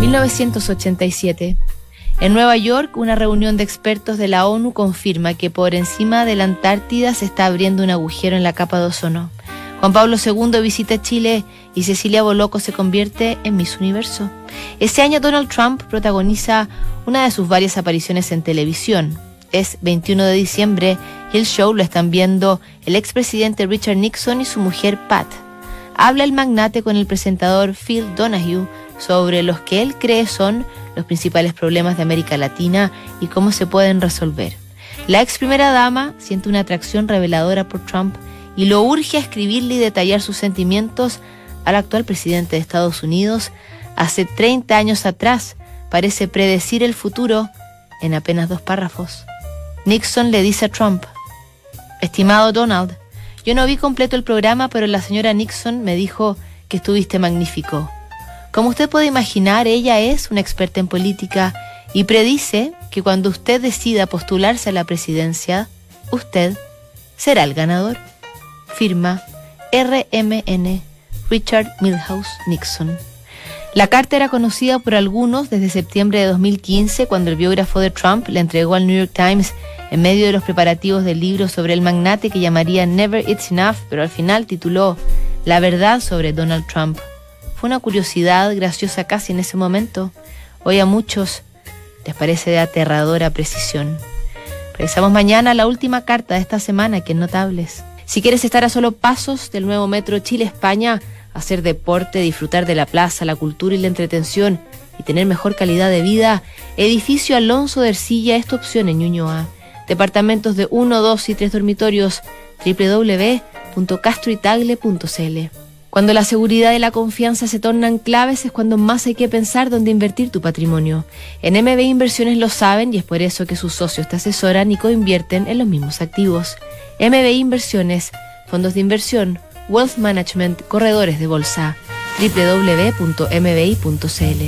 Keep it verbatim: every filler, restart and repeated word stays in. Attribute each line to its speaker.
Speaker 1: mil novecientos ochenta y siete. En Nueva York, una reunión de expertos de la ONU confirma que por encima de la Antártida se está abriendo un agujero en la capa de ozono. Juan Pablo segundo visita Chile y Cecilia Boloco se convierte en Miss Universo. Este año Donald Trump protagoniza una de sus varias apariciones en televisión. Es veintiuno de diciembre y el show lo están viendo el expresidente Richard Nixon y su mujer Pat. Habla el magnate con el presentador Phil Donahue sobre los que él cree son los principales problemas de América Latina y cómo se pueden resolver. La ex primera dama siente una atracción reveladora por Trump y lo urge a escribirle y detallar sus sentimientos al actual presidente de Estados Unidos. Hace treinta años atrás parece predecir el futuro en apenas dos párrafos. Nixon le dice a Trump: estimado Donald, yo no vi completo el programa, pero la señora Nixon me dijo que estuviste magnífico. Como usted puede imaginar, ella es una experta en política y predice que cuando usted decida postularse a la presidencia, usted será el ganador. Firma R M N, Richard Milhouse Nixon. La carta era conocida por algunos desde septiembre de dos mil quince, cuando el biógrafo de Trump la entregó al New York Times en medio de los preparativos del libro sobre el magnate que llamaría Never It's Enough, pero al final tituló La verdad sobre Donald Trump. Fue una curiosidad graciosa casi en ese momento. Hoy a muchos les parece de aterradora precisión. Regresamos mañana a la última carta de esta semana, que es Notables. Si quieres estar a solo pasos del nuevo metro Chile-España, hacer deporte, disfrutar de la plaza, la cultura y la entretención y tener mejor calidad de vida, Edificio Alonso de Ercilla es tu opción en Ñuñoa. Departamentos de uno, dos y tres dormitorios, doble u doble u doble u punto castroitagle punto c l. Cuando la seguridad y la confianza se tornan claves es cuando más hay que pensar dónde invertir tu patrimonio. En M B Inversiones lo saben y es por eso que sus socios te asesoran y coinvierten en los mismos activos. M B Inversiones, fondos de inversión, wealth management, corredores de bolsa, doble u doble u doble u punto m b i punto c l.